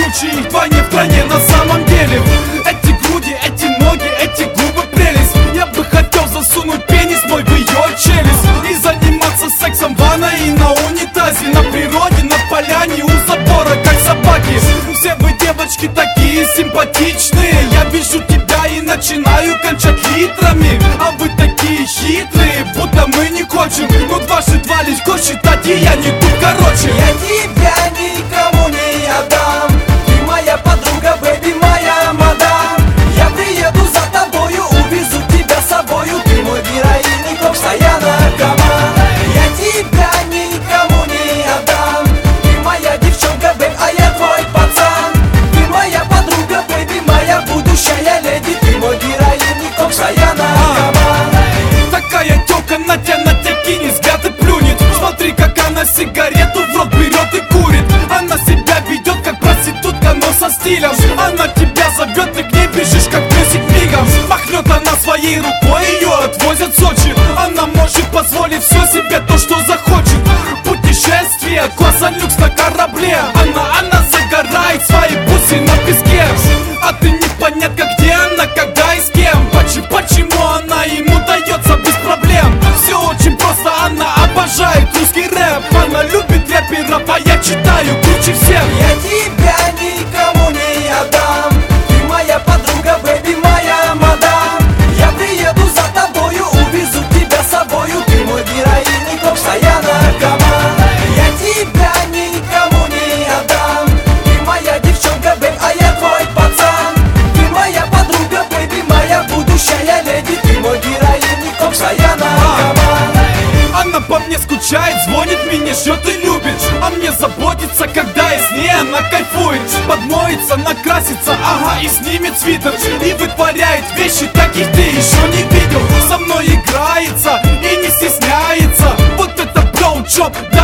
случае их двойне в стране на самом деле. Эти груди, эти ноги, эти губы прелесть. Я бы хотел засунуть пенис мой в ее челюсть и заниматься сексом в ванной и на унитазе, на природе, на поляне, у забора, как собаки. Все вы, девочки, такие симпатичные. Я вижу тебя и начинаю кончать литрами. А вы такие хитрые, будто мы не хочем. Ну дважды два легко считать, и я не тут, короче. Я тебя никому не отдам. Ты моя подруга, бэби, моя мадам. Я приеду за тобою, увезу тебя с собою. Ты мой героин и постоянно наркоман. Я тебя никому не отдам. Ты моя девчонка, бэб, а я твой пацан. Ты моя подруга, бэби, моя будущая леди. Ты мой героин и постоянно наркоман. Такая тёлка на тебя кинет, взгляд и плюнет. Смотри, как она сигарету в рот берет и курит. Она себя ведет как проститутка, но со стилем. Она тебя зовет, ты к ней бежишь, как песик мигом. Махнет она своей рукой, ее отвозят в Сочи. Она может позволить все себе то, что захочет. Путешествие, класса люкс на корабле. Она загорает свои бусы на песке. А ты непонятно, где она, когда и с кем. Почему она ему дается без проблем? Все очень просто, она обожает русский рэп. Она любит рэперов, а я читаю круче всех. Я тебя никому не отдам. Ты моя подруга, бэби, моя мадам. Я приеду за тобою, увезу тебя с собою. Ты мой героин и постоянно наркоман. Я тебя никому не отдам. Ты моя девчонка, бэб, а я твой пацан. Ты моя подруга, бэби, моя будущая леди. Ты мой героин и постоянно наркоман. Она по мне скучает, звонит мне, ждет и любит. А мне заботится, когда я с ней, она кайфует. Подмоется, накрасится, ага, и снимет свитер. И вытворяет вещи, таких ты еще не видел. Со мной играется и не стесняется. Вот это блоуджоп.